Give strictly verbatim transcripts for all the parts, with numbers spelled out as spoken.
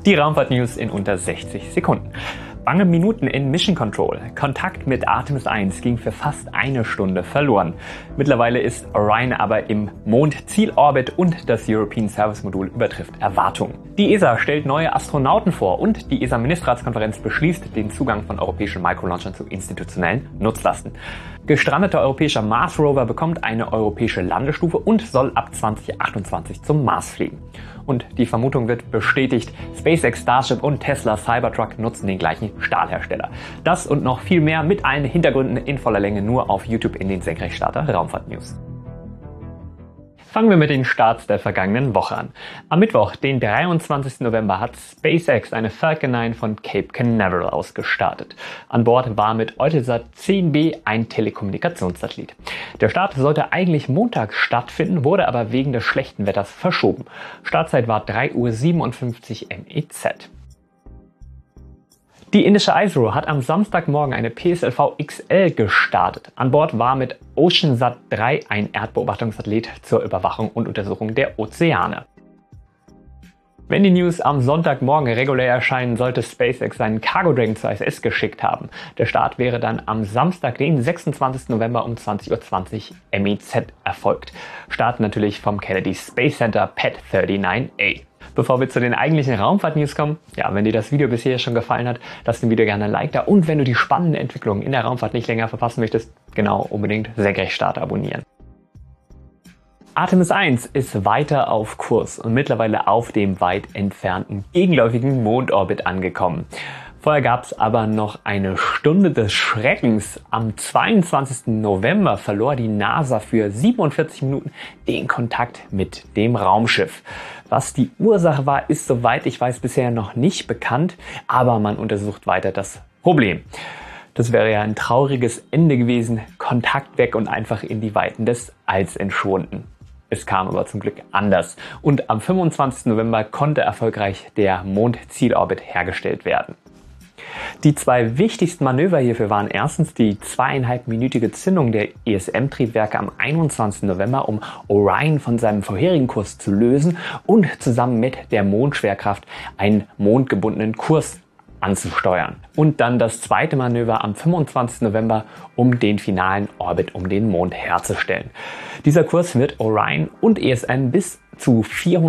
Die Raumfahrt-News in unter sechzig Sekunden. Bange Minuten in Mission Control. Kontakt mit Artemis eins ging für fast eine Stunde verloren. Mittlerweile ist Orion aber im Mondziel-Orbit und das European Service Modul übertrifft Erwartungen. Die E S A stellt neue Astronauten vor und die E S A-Ministerratskonferenz beschließt den Zugang von europäischen Microlaunchern zu institutionellen Nutzlasten. Gestrandeter europäischer Mars-Rover bekommt eine europäische Landestufe und soll ab zwanzig achtundzwanzig zum Mars fliegen. Und die Vermutung wird bestätigt, SpaceX Starship und Tesla Cybertruck nutzen den gleichen Stahlhersteller. Das und noch viel mehr mit allen Hintergründen in voller Länge nur auf YouTube in den Senkrechtstarter Raumfahrt News. Fangen wir mit den Starts der vergangenen Woche an. Am Mittwoch, den dreiundzwanzigsten November, hat SpaceX eine Falcon neun von Cape Canaveral aus gestartet. An Bord war mit Eutelsat zehn B ein Telekommunikationssatellit. Der Start sollte eigentlich montags stattfinden, wurde aber wegen des schlechten Wetters verschoben. Startzeit war drei Uhr siebenundfünfzig M E Z. Die indische ISRO hat am Samstagmorgen eine P S L V X L gestartet. An Bord war mit OceanSat drei ein Erdbeobachtungssatellit zur Überwachung und Untersuchung der Ozeane. Wenn die News am Sonntagmorgen regulär erscheinen, sollte SpaceX seinen Cargo Dragon zur I S S geschickt haben. Der Start wäre dann am Samstag, den sechsundzwanzigsten November um zwanzig Uhr zwanzig M E Z erfolgt. Start natürlich vom Kennedy Space Center Pad neununddreißig A. Bevor wir zu den eigentlichen Raumfahrt-News kommen, ja, wenn dir das Video bisher schon gefallen hat, lass dem Video gerne ein Like da und wenn du die spannenden Entwicklungen in der Raumfahrt nicht länger verpassen möchtest, genau, unbedingt Senkrechtstarter abonnieren. Artemis eins ist weiter auf Kurs und mittlerweile auf dem weit entfernten gegenläufigen Mondorbit angekommen. Vorher gab es aber noch eine Stunde des Schreckens. Am zweiundzwanzigsten November verlor die NASA für siebenundvierzig Minuten den Kontakt mit dem Raumschiff. Was die Ursache war, ist soweit ich weiß bisher noch nicht bekannt, aber man untersucht weiter das Problem. Das wäre ja ein trauriges Ende gewesen, Kontakt weg und einfach in die Weiten des Alls entschwunden. Es kam aber zum Glück anders und am fünfundzwanzigsten November konnte erfolgreich der Mondziel-Orbit hergestellt werden. Die zwei wichtigsten Manöver hierfür waren erstens die zweieinhalbminütige Zündung der E S M-Triebwerke am einundzwanzigsten November, um Orion von seinem vorherigen Kurs zu lösen und zusammen mit der Mondschwerkraft einen mondgebundenen Kurs anzusteuern. Und dann das zweite Manöver am fünfundzwanzigsten November, um den finalen Orbit um den Mond herzustellen. Dieser Kurs wird Orion und E S M bis zu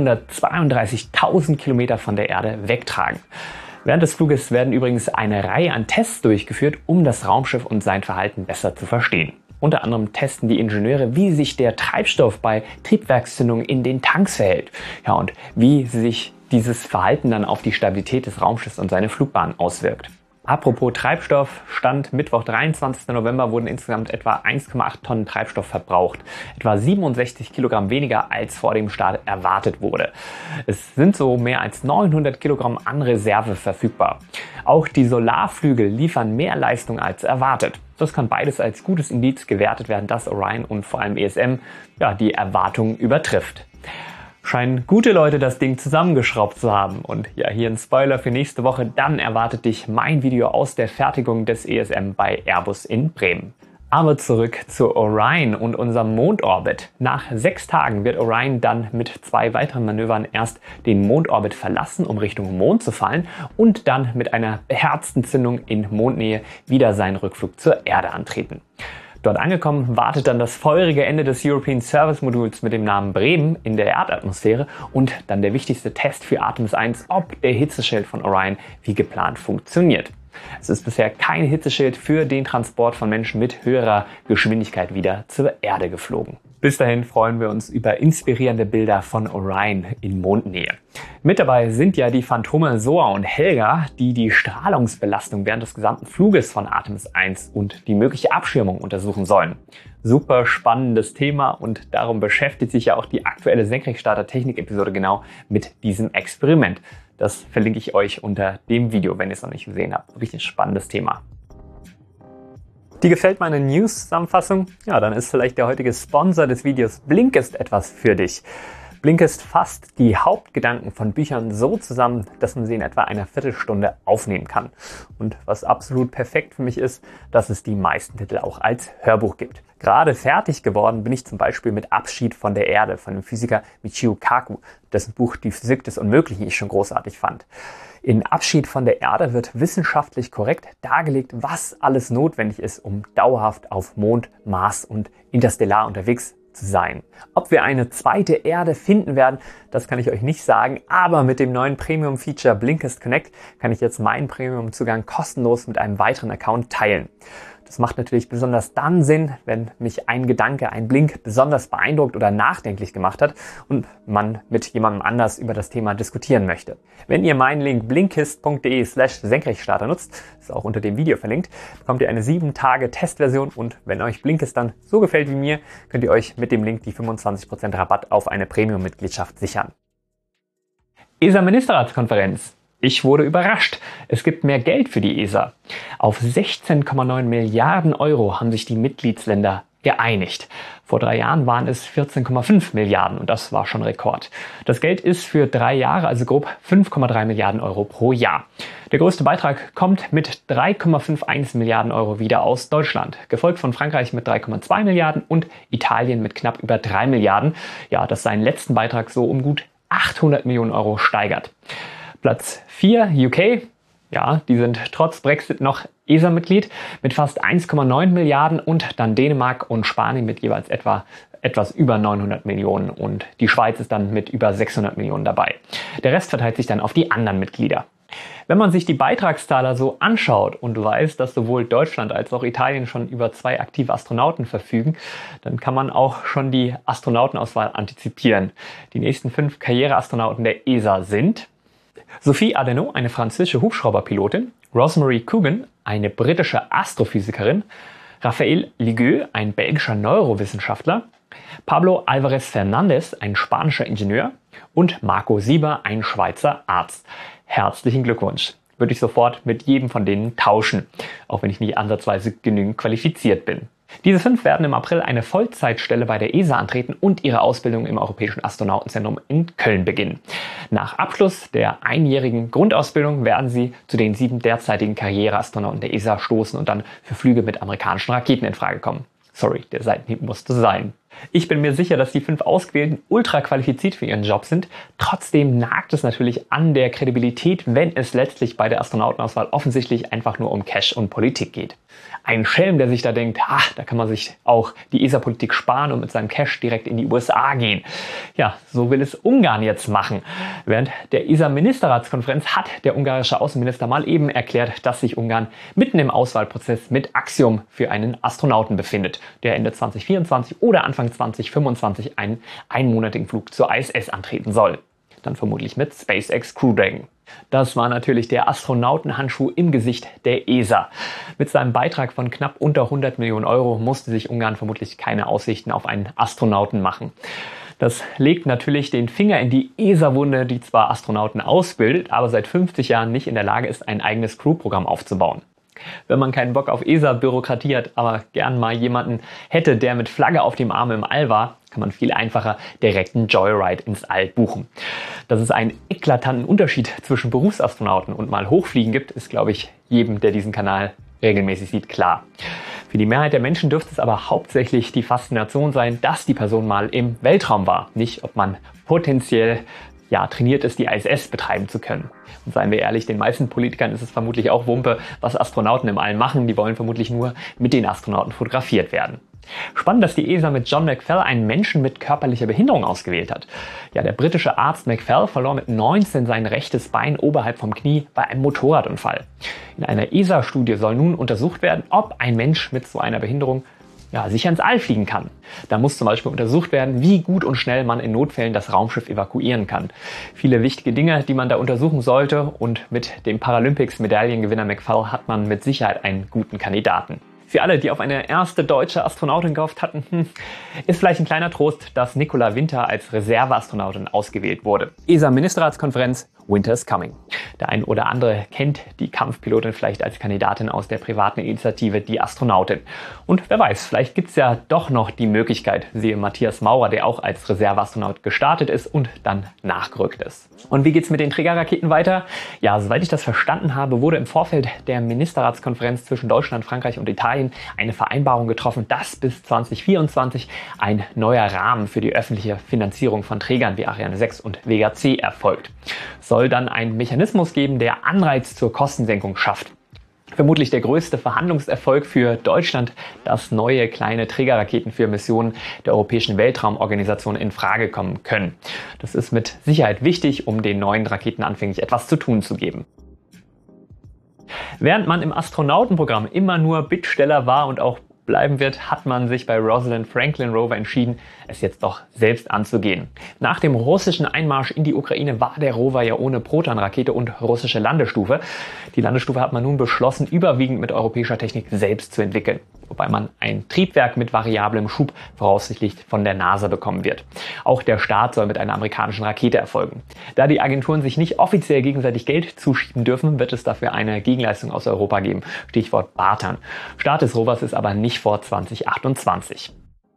vierhundertzweiunddreißigtausend Kilometer von der Erde wegtragen. Während des Fluges werden übrigens eine Reihe an Tests durchgeführt, um das Raumschiff und sein Verhalten besser zu verstehen. Unter anderem testen die Ingenieure, wie sich der Treibstoff bei Triebwerkszündung in den Tanks verhält. Ja, und wie sich dieses Verhalten dann auf die Stabilität des Raumschiffs und seine Flugbahn auswirkt. Apropos Treibstoff, Stand Mittwoch, dreiundzwanzigsten November wurden insgesamt etwa eins Komma acht Tonnen Treibstoff verbraucht. Etwa siebenundsechzig Kilogramm weniger als vor dem Start erwartet wurde. Es sind so mehr als neunhundert Kilogramm an Reserve verfügbar. Auch die Solarflügel liefern mehr Leistung als erwartet. Das kann beides als gutes Indiz gewertet werden, dass Orion und vor allem E S M ja, die Erwartungen übertrifft. Scheinen gute Leute das Ding zusammengeschraubt zu haben. Und ja, hier ein Spoiler für nächste Woche. Dann erwartet dich mein Video aus der Fertigung des E S M bei Airbus in Bremen. Aber zurück zu Orion und unserem Mondorbit. Nach sechs Tagen wird Orion dann mit zwei weiteren Manövern erst den Mondorbit verlassen, um Richtung Mond zu fallen und dann mit einer beherzten Zündung in Mondnähe wieder seinen Rückflug zur Erde antreten. Dort angekommen wartet dann das feurige Ende des European Service Moduls mit dem Namen Bremen in der Erdatmosphäre und dann der wichtigste Test für Artemis eins, ob der Hitzeschild von Orion wie geplant funktioniert. Es ist bisher kein Hitzeschild für den Transport von Menschen mit höherer Geschwindigkeit wieder zur Erde geflogen. Bis dahin freuen wir uns über inspirierende Bilder von Orion in Mondnähe. Mit dabei sind ja die Phantome Soa und Helga, die die Strahlungsbelastung während des gesamten Fluges von Artemis eins und die mögliche Abschirmung untersuchen sollen. Super spannendes Thema und darum beschäftigt sich ja auch die aktuelle Senkrechtstarter-Technik-Episode genau mit diesem Experiment. Das verlinke ich euch unter dem Video, wenn ihr es noch nicht gesehen habt. Wirklich ein spannendes Thema. Dir gefällt meine News-Zusammenfassung? Ja, dann ist vielleicht der heutige Sponsor des Videos Blinkist etwas für dich. Blinkist fasst die Hauptgedanken von Büchern so zusammen, dass man sie in etwa einer Viertelstunde aufnehmen kann. Und was absolut perfekt für mich ist, dass es die meisten Titel auch als Hörbuch gibt. Gerade fertig geworden bin ich zum Beispiel mit Abschied von der Erde von dem Physiker Michio Kaku, dessen Buch Die Physik des Unmöglichen ich schon großartig fand. In Abschied von der Erde wird wissenschaftlich korrekt dargelegt, was alles notwendig ist, um dauerhaft auf Mond, Mars und interstellar unterwegs zu sein. Ob wir eine zweite Erde finden werden, das kann ich euch nicht sagen, aber mit dem neuen Premium-Feature Blinkist Connect kann ich jetzt meinen Premium-Zugang kostenlos mit einem weiteren Account teilen. Das macht natürlich besonders dann Sinn, wenn mich ein Gedanke, ein Blink besonders beeindruckt oder nachdenklich gemacht hat und man mit jemandem anders über das Thema diskutieren möchte. Wenn ihr meinen Link blinkist punkt de slash senkrechtstarter nutzt, ist auch unter dem Video verlinkt, bekommt ihr eine sieben Tage Testversion und wenn euch Blinkist dann so gefällt wie mir, könnt ihr euch mit dem Link die fünfundzwanzig Prozent Rabatt auf eine Premium-Mitgliedschaft sichern. E S A-Ministerratskonferenz. Ich wurde überrascht. Es gibt mehr Geld für die E S A. Auf sechzehn Komma neun Milliarden Euro haben sich die Mitgliedsländer geeinigt. Vor drei Jahren waren es vierzehn Komma fünf Milliarden und das war schon Rekord. Das Geld ist für drei Jahre, also grob fünf Komma drei Milliarden Euro pro Jahr. Der größte Beitrag kommt mit drei Komma einundfünfzig Milliarden Euro wieder aus Deutschland, gefolgt von Frankreich mit drei Komma zwei Milliarden und Italien mit knapp über drei Milliarden. Ja, das seinen letzten Beitrag so um gut achthundert Millionen Euro steigert. Platz vier, U K. Ja, die sind trotz Brexit noch E S A-Mitglied mit fast eins Komma neun Milliarden und dann Dänemark und Spanien mit jeweils etwa etwas über neunhundert Millionen und die Schweiz ist dann mit über sechshundert Millionen dabei. Der Rest verteilt sich dann auf die anderen Mitglieder. Wenn man sich die Beitragszahler so anschaut und weiß, dass sowohl Deutschland als auch Italien schon über zwei aktive Astronauten verfügen, dann kann man auch schon die Astronautenauswahl antizipieren. Die nächsten fünf Karriereastronauten der E S A sind Sophie Adenau, eine französische Hubschrauberpilotin, Rosemary Coogan, eine britische Astrophysikerin, Raphael Ligueux, ein belgischer Neurowissenschaftler, Pablo Alvarez Fernandez, ein spanischer Ingenieur und Marco Sieber, ein Schweizer Arzt. Herzlichen Glückwunsch! Würde ich sofort mit jedem von denen tauschen, auch wenn ich nicht ansatzweise genügend qualifiziert bin. Diese fünf werden im April eine Vollzeitstelle bei der E S A antreten und ihre Ausbildung im Europäischen Astronautenzentrum in Köln beginnen. Nach Abschluss der einjährigen Grundausbildung werden sie zu den sieben derzeitigen Karriereastronauten der E S A stoßen und dann für Flüge mit amerikanischen Raketen in Frage kommen. Sorry, der Seitenhieb musste sein. Ich bin mir sicher, dass die fünf Ausgewählten ultra qualifiziert für ihren Job sind. Trotzdem nagt es natürlich an der Kredibilität, wenn es letztlich bei der Astronautenauswahl offensichtlich einfach nur um Cash und Politik geht. Ein Schelm, der sich da denkt, ah, da kann man sich auch die E S A-Politik sparen und mit seinem Cash direkt in die U S A gehen. Ja, so will es Ungarn jetzt machen. Während der E S A-Ministerratskonferenz hat der ungarische Außenminister mal eben erklärt, dass sich Ungarn mitten im Auswahlprozess mit Axiom für einen Astronauten befindet, der Ende zwanzig vierundzwanzig oder Anfang zwanzig fünfundzwanzig einen einmonatigen Flug zur I S S antreten soll. Dann vermutlich mit SpaceX Crew Dragon. Das war natürlich der Astronautenhandschuh im Gesicht der E S A. Mit seinem Beitrag von knapp unter hundert Millionen Euro musste sich Ungarn vermutlich keine Aussichten auf einen Astronauten machen. Das legt natürlich den Finger in die E S A-Wunde, die zwar Astronauten ausbildet, aber seit fünfzig Jahren nicht in der Lage ist, ein eigenes Crew-Programm aufzubauen. Wenn man keinen Bock auf E S A-Bürokratie hat, aber gern mal jemanden hätte, der mit Flagge auf dem Arm im All war, kann man viel einfacher direkt einen Joyride ins All buchen. Dass es einen eklatanten Unterschied zwischen Berufsastronauten und mal Hochfliegen gibt, ist, glaube ich, jedem, der diesen Kanal regelmäßig sieht, klar. Für die Mehrheit der Menschen dürfte es aber hauptsächlich die Faszination sein, dass die Person mal im Weltraum war, nicht ob man potenziell ja, trainiert ist, die I S S betreiben zu können. Und seien wir ehrlich, den meisten Politikern ist es vermutlich auch Wumpe, was Astronauten im All machen. Die wollen vermutlich nur mit den Astronauten fotografiert werden. Spannend, dass die E S A mit John McFell einen Menschen mit körperlicher Behinderung ausgewählt hat. Ja, der britische Arzt McFell verlor mit neunzehn sein rechtes Bein oberhalb vom Knie bei einem Motorradunfall. In einer E S A-Studie soll nun untersucht werden, ob ein Mensch mit so einer Behinderung ja, sicher ins All fliegen kann. Da muss zum Beispiel untersucht werden, wie gut und schnell man in Notfällen das Raumschiff evakuieren kann. Viele wichtige Dinge, die man da untersuchen sollte, und mit dem Paralympics-Medaillengewinner McFall hat man mit Sicherheit einen guten Kandidaten. Für alle, die auf eine erste deutsche Astronautin gehofft hatten, hm, ist vielleicht ein kleiner Trost, dass Nicola Winter als Reserveastronautin ausgewählt wurde. E S A-Ministerratskonferenz, Winter's coming. Der ein oder andere kennt die Kampfpilotin vielleicht als Kandidatin aus der privaten Initiative Die Astronautin. Und wer weiß, vielleicht gibt es ja doch noch die Möglichkeit, siehe Matthias Maurer, der auch als Reserveastronaut gestartet ist und dann nachgerückt ist. Und wie geht's mit den Trägerraketen weiter? Ja, soweit ich das verstanden habe, wurde im Vorfeld der Ministerratskonferenz zwischen Deutschland, Frankreich und Italien eine Vereinbarung getroffen, dass bis zwanzig vierundzwanzig ein neuer Rahmen für die öffentliche Finanzierung von Trägern wie Ariane sechs und Vega C erfolgt. Soll dann ein Mechanismus geben, der Anreiz zur Kostensenkung schafft. Vermutlich der größte Verhandlungserfolg für Deutschland, dass neue kleine Trägerraketen für Missionen der Europäischen Weltraumorganisation in Frage kommen können. Das ist mit Sicherheit wichtig, um den neuen Raketen anfänglich etwas zu tun zu geben. Während man im Astronautenprogramm immer nur Bittsteller war und auch bleiben wird, hat man sich bei Rosalind Franklin Rover entschieden, es jetzt doch selbst anzugehen. Nach dem russischen Einmarsch in die Ukraine war der Rover ja ohne Proton-Rakete und russische Landestufe. Die Landestufe hat man nun beschlossen, überwiegend mit europäischer Technik selbst zu entwickeln, wobei man ein Triebwerk mit variablem Schub voraussichtlich von der NASA bekommen wird. Auch der Start soll mit einer amerikanischen Rakete erfolgen. Da die Agenturen sich nicht offiziell gegenseitig Geld zuschieben dürfen, wird es dafür eine Gegenleistung aus Europa geben. Stichwort Bartern. Start des Rovers ist aber nicht vor zwanzig achtundzwanzig.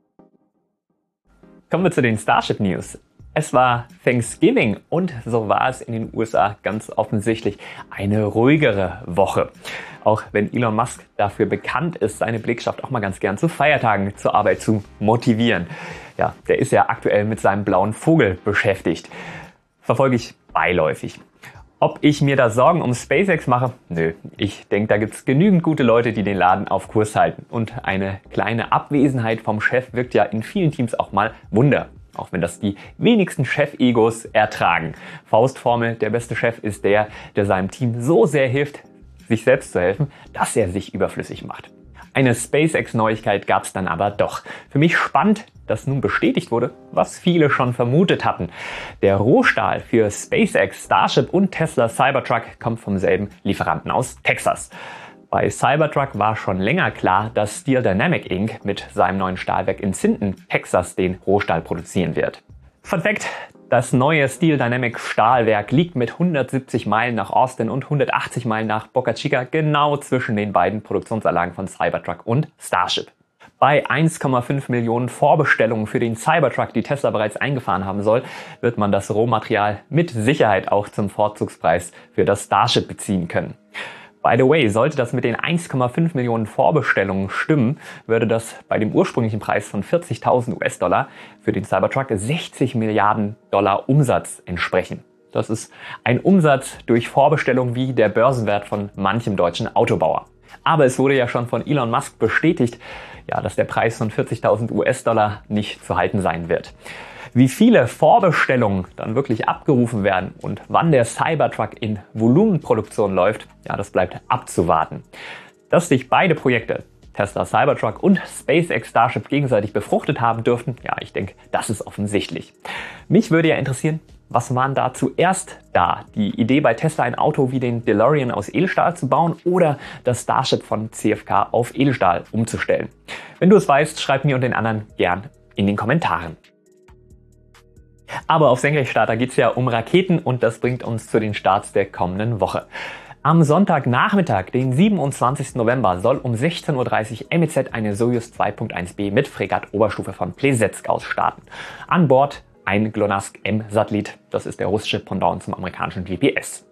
Kommen wir zu den Starship News. Es war Thanksgiving und so war es in den U S A ganz offensichtlich eine ruhigere Woche. Auch wenn Elon Musk dafür bekannt ist, seine Belegschaft auch mal ganz gern zu Feiertagen zur Arbeit zu motivieren. Ja, der ist ja aktuell mit seinem blauen Vogel beschäftigt. Verfolge ich beiläufig. Ob ich mir da Sorgen um SpaceX mache? Nö, ich denke, da gibt's genügend gute Leute, die den Laden auf Kurs halten. Und eine kleine Abwesenheit vom Chef wirkt ja in vielen Teams auch mal Wunder. Auch wenn das die wenigsten Chef-Egos ertragen. Faustformel, der beste Chef ist der, der seinem Team so sehr hilft, sich selbst zu helfen, dass er sich überflüssig macht. Eine SpaceX-Neuigkeit gab es dann aber doch. Für mich spannend, dass nun bestätigt wurde, was viele schon vermutet hatten. Der Rohstahl für SpaceX, Starship und Tesla Cybertruck kommt vom selben Lieferanten aus Texas. Bei Cybertruck war schon länger klar, dass Steel Dynamic Incorporated mit seinem neuen Stahlwerk in Sinton, Texas, den Rohstahl produzieren wird. Fun Fact: Das neue Steel Dynamic Stahlwerk liegt mit hundertsiebzig Meilen nach Austin und hundertachtzig Meilen nach Boca Chica genau zwischen den beiden Produktionsanlagen von Cybertruck und Starship. Bei eins Komma fünf Millionen Vorbestellungen für den Cybertruck, die Tesla bereits eingefahren haben soll, wird man das Rohmaterial mit Sicherheit auch zum Vorzugspreis für das Starship beziehen können. By the way, sollte das mit den eins Komma fünf Millionen Vorbestellungen stimmen, würde das bei dem ursprünglichen Preis von vierzigtausend US-Dollar für den Cybertruck sechzig Milliarden Dollar Umsatz entsprechen. Das ist ein Umsatz durch Vorbestellung wie der Börsenwert von manchem deutschen Autobauer. Aber es wurde ja schon von Elon Musk bestätigt, ja, dass der Preis von vierzigtausend US-Dollar nicht zu halten sein wird. Wie viele Vorbestellungen dann wirklich abgerufen werden und wann der Cybertruck in Volumenproduktion läuft, ja, das bleibt abzuwarten. Dass sich beide Projekte, Tesla Cybertruck und SpaceX Starship, gegenseitig befruchtet haben dürften, ja, ich denke, das ist offensichtlich. Mich würde ja interessieren, was waren da zuerst da? Die Idee bei Tesla, ein Auto wie den DeLorean aus Edelstahl zu bauen oder das Starship von C F K auf Edelstahl umzustellen? Wenn du es weißt, schreib mir und den anderen gern in den Kommentaren. Aber auf Senkrechtstarter geht es ja um Raketen und das bringt uns zu den Starts der kommenden Woche. Am Sonntagnachmittag, den siebenundzwanzigsten November, soll um sechzehn Uhr dreißig M E Z eine Soyuz zwei Punkt eins b mit Fregatt-Oberstufe von Plesetsk aus starten. An Bord ein GLONASS M-Satellit, das ist der russische Pendant zum amerikanischen G P S.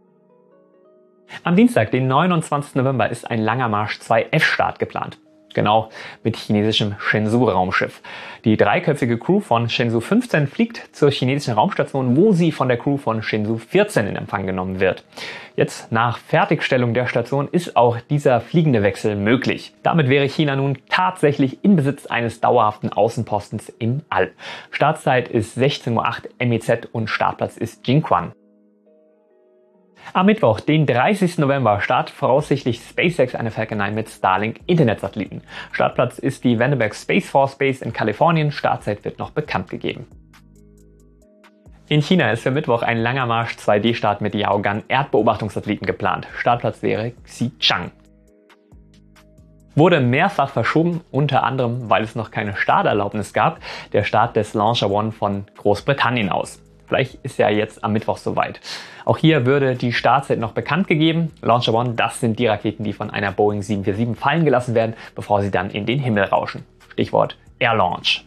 Am Dienstag, den neunundzwanzigsten November, ist ein Langer Marsch zwei F-Start geplant. Genau, mit chinesischem Shenzhou-Raumschiff. Die dreiköpfige Crew von Shenzhou fünfzehn fliegt zur chinesischen Raumstation, wo sie von der Crew von Shenzhou vierzehn in Empfang genommen wird. Jetzt, nach Fertigstellung der Station, ist auch dieser fliegende Wechsel möglich. Damit wäre China nun tatsächlich in Besitz eines dauerhaften Außenpostens im All. Startzeit ist sechzehn Uhr acht M E Z und Startplatz ist Jinquan. Am Mittwoch, den dreißigsten November, startet voraussichtlich SpaceX eine Falcon neun mit Starlink-Internetsatelliten. Startplatz ist die Vandenberg Space Force Base in Kalifornien. Startzeit wird noch bekannt gegeben. In China ist für Mittwoch ein Langer Marsch zwei D Start mit Yaogan Erdbeobachtungssatelliten geplant. Startplatz wäre Xichang. Wurde mehrfach verschoben, unter anderem, weil es noch keine Starterlaubnis gab, der Start des Launcher One von Großbritannien aus. Vielleicht ist ja jetzt am Mittwoch soweit. Auch hier würde die Startzeit noch bekannt gegeben. Launcher One, das sind die Raketen, die von einer Boeing sieben vier sieben fallen gelassen werden, bevor sie dann in den Himmel rauschen. Stichwort Air Launch.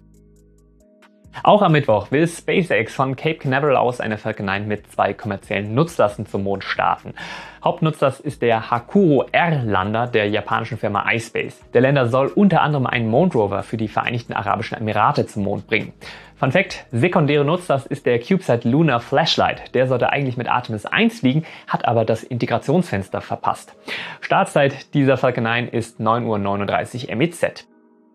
Auch am Mittwoch will SpaceX von Cape Canaveral aus eine Falcon neun mit zwei kommerziellen Nutzlasten zum Mond starten. Hauptnutzlast ist der Hakuro R Lander der japanischen Firma iSpace. Der Lander soll unter anderem einen Mondrover für die Vereinigten Arabischen Emirate zum Mond bringen. Fun Fact: sekundäre Nutzlast ist der CubeSat Lunar Flashlight. Der sollte eigentlich mit Artemis eins fliegen, hat aber das Integrationsfenster verpasst. Startzeit dieser Falcon neun ist neun Uhr neununddreißig M E Z.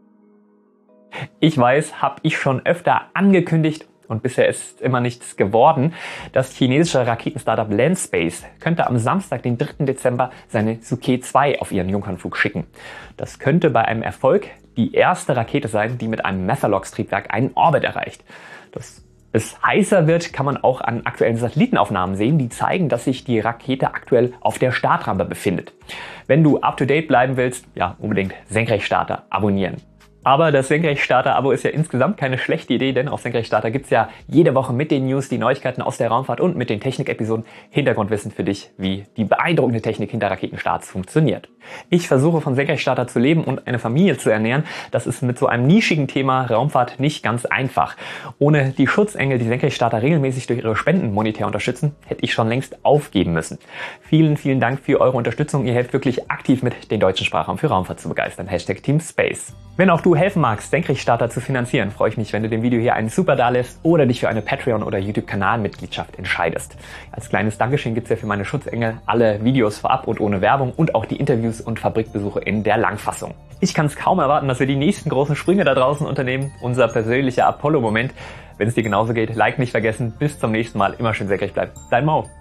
Ich weiß, habe ich schon öfter angekündigt und bisher ist immer nichts geworden. Das chinesische Raketenstartup Landspace könnte am Samstag, den dritten Dezember, seine Suke zwei auf ihren Jungfernflug schicken. Das könnte bei einem Erfolg die erste Rakete sein, die mit einem Methalox-Triebwerk einen Orbit erreicht. Dass es heißer wird, kann man auch an aktuellen Satellitenaufnahmen sehen, die zeigen, dass sich die Rakete aktuell auf der Startrampe befindet. Wenn du up-to-date bleiben willst, ja, unbedingt Senkrechtstarter abonnieren. Aber das Senkrechtstarter-Abo ist ja insgesamt keine schlechte Idee, denn auf Senkrechtstarter gibt's ja jede Woche mit den News, die Neuigkeiten aus der Raumfahrt und mit den Technik-Episoden Hintergrundwissen für dich, wie die beeindruckende Technik hinter Raketenstarts funktioniert. Ich versuche von Senkrechtstarter zu leben und eine Familie zu ernähren. Das ist mit so einem nischigen Thema Raumfahrt nicht ganz einfach. Ohne die Schutzengel, die Senkrechtstarter regelmäßig durch ihre Spenden monetär unterstützen, hätte ich schon längst aufgeben müssen. Vielen, vielen Dank für eure Unterstützung. Ihr helft wirklich aktiv mit, den deutschen Sprachraum für Raumfahrt zu begeistern. Hashtag Team Space. Wenn auch du helfen magst, Senkrechtstarter zu finanzieren, freue ich mich, wenn du dem Video hier einen Super dalässt oder dich für eine Patreon- oder YouTube-Kanalmitgliedschaft entscheidest. Als kleines Dankeschön gibt es ja für meine Schutzengel alle Videos vorab und ohne Werbung und auch die Interviews und Fabrikbesuche in der Langfassung. Ich kann es kaum erwarten, dass wir die nächsten großen Sprünge da draußen unternehmen. Unser persönlicher Apollo-Moment. Wenn es dir genauso geht, Like nicht vergessen. Bis zum nächsten Mal. Immer schön senkrecht bleiben. Dein Mo.